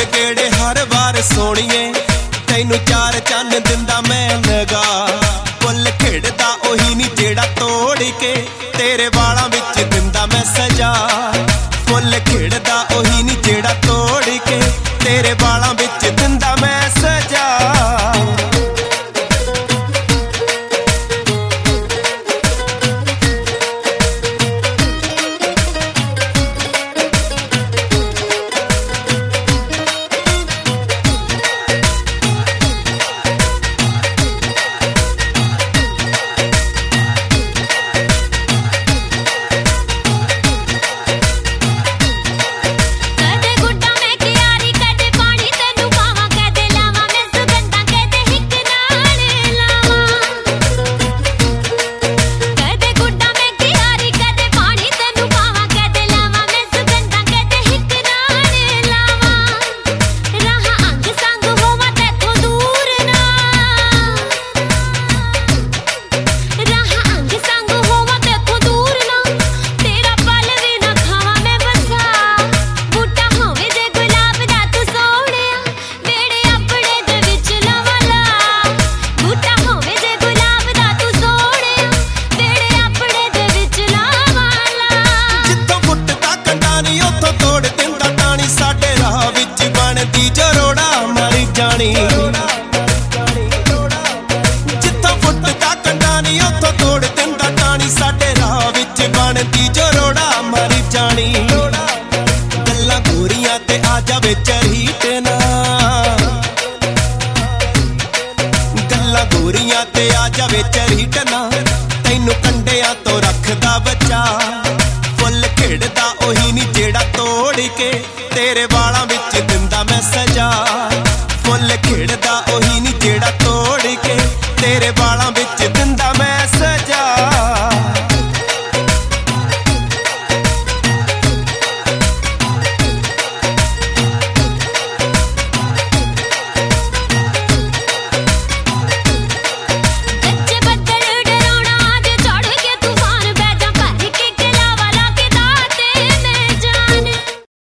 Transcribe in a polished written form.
गेड़े हर बार सोणीए, तैनू चार चन्न दिंदा मैं लगा। फुल खिड़दा ओही नी जेड़ा तोड़ के तेरे वालां विच दिंदा मैं सजा। फुल खिड़दा ओही नी जेड़ा तोड़ के तेरे वालां विच दिंदा मैं सजा। जिथों फुटदा कंडा नी उथों तोड़ दिंदा टाणी, साडे राह विच बनदी जो रोड़ा मरी जानी। गल्लां गोरियां ते आ जावे चरीट ना, गल्लां गोरियां ते आ जावे चरीट ना, तैनू कंडियां तो रखदा बचा। फुल खिड़दा ओही नी जेड़ा तोड़ के तेरे वालां विच दिंदा मैं सजा। फुल खिड़दा ओही नी जेड़ा तोड़ के तेरे वालां